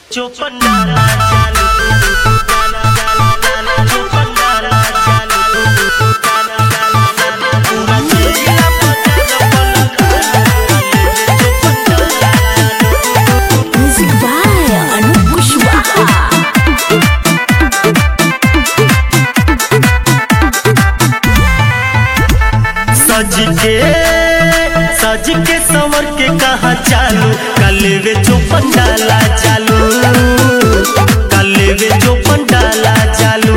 जो पंडाला चालू जो पंडाला चालू पूरा जिला Music by Anup Kushwaha. सज के संवर के कहा चालू कलेवे जो पंडाला चालू कलेवे जो पंडाला चालू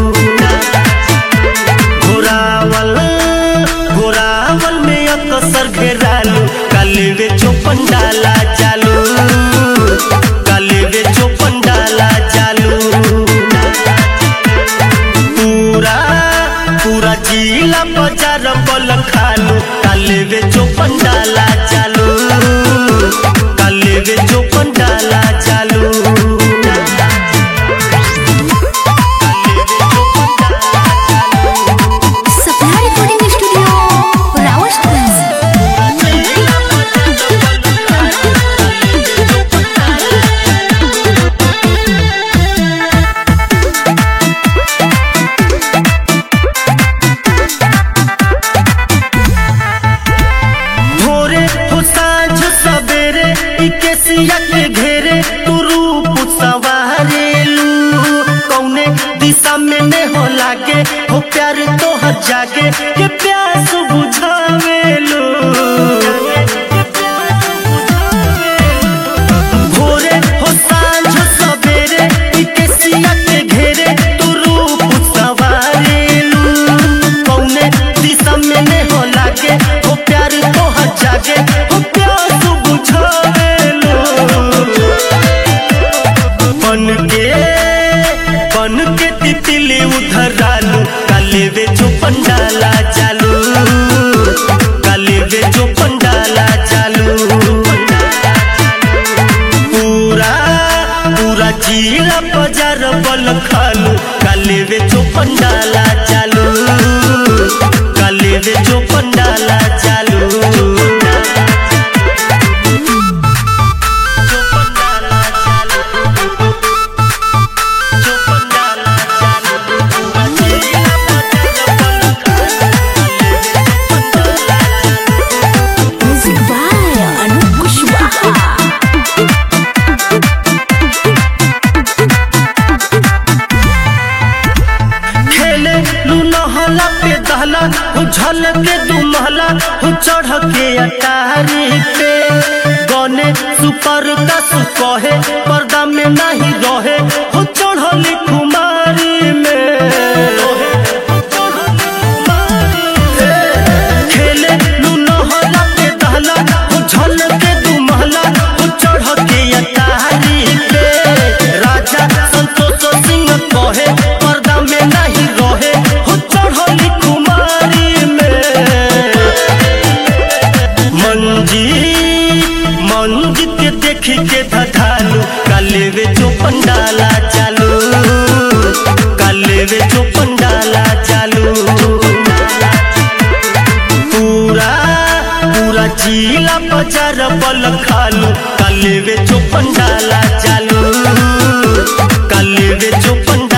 घोरावल में अकसर घेरालू कलेवे जो पंडाला चालू कलेवे जो पंडाला चालू पूरा जिला बाजार बल खालू कलेवे जो पंडाला चालू कलेवे जो पंडाला चालू Sapna Recording Studio, Rawalpindi. केसिया के घेरे तू रूप सवारेलू कौने दिशा में ने हो लागे हो प्यार तो हर जागे के प्यास बुझावेलू भोरे हो सांझ सवेरे केसिया के घेरे तू रूप सवारेलू कौने दिशा में ने हो लागे हो प्यार तो हर जागे हो प्यास बुझावे बन के तितली उधर आलू कलेवे जो पंडाला चालू कलेवे जो पंडाला चालू पूरा जिला बाजार बल खालू कलेवे जो पंडाला चालू कलेवे जो पंडाला चालू Music by Anup Kushwaha. खेले लू नहला पे दहला हो झलके दू महला हो चढ़ के अटारी पे गने सुपर का सुकहे पर्दा में नहीं रहे हो चढ़ली कुमारी में खेले लू नहला पे दहला हो झलके दू महला हो चढ़ के अटारी पे राजा संतोष सिंह कहे पर्दा में नहीं रहे हो चढ़ली कुमारी में मंजित के देखी के धधालू कलेवे जो पंडाला चालू कलेवे जो पंडाला चालू पूरा जिला बाजार बल खालू कलेवे जो पंडाला चालू कलेवे जो पंडाला